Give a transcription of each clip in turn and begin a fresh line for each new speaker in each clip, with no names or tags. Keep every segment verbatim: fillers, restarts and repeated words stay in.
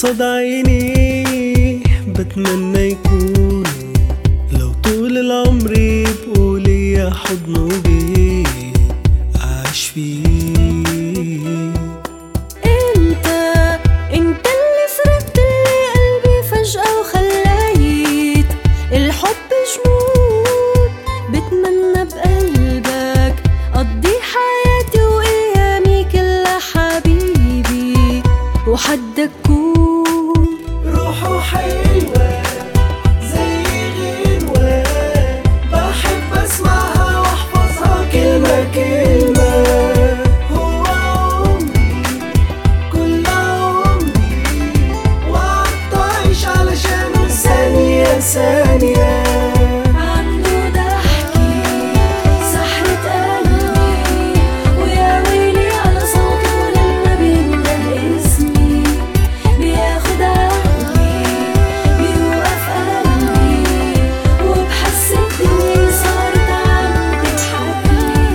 قصاد عيني بتمنى يكونوا لو طول العمر يبقوا ليا حضن وبيت عاش فيه.
انت انت اللي سرقت لي قلبي فجأة وخلايت الحب جمود. بتمنى بقلبك قضي حياتي وايامي كلها حبيبي وحدك كون.
روحه حلوة زي غنوة بحب اسمعها واحفظها كلمة كلمة. هو عمري كل عمري وقعدت اعيش علشانه ثانية ثانية.
عنده ضحكي سحرة قلبي ويا ويلي على صوته لما بينده اسمي. بياخد عقلي بيوقف قلبي وبحس الدنيا صارت عم تضحكلي.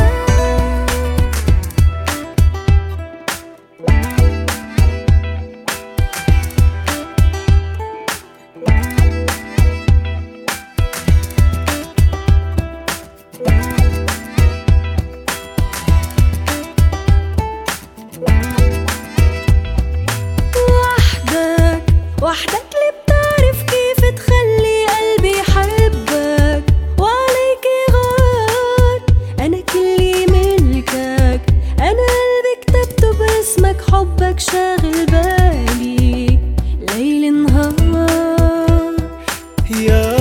وحدك وحدك اللي بتعرف كيف تخلي قلبي يحبك وعليك يغار. أنا كلي ملكك، أنا قلبي كتبته باسمك، حبك شاغل بالي ليل نهار.
يا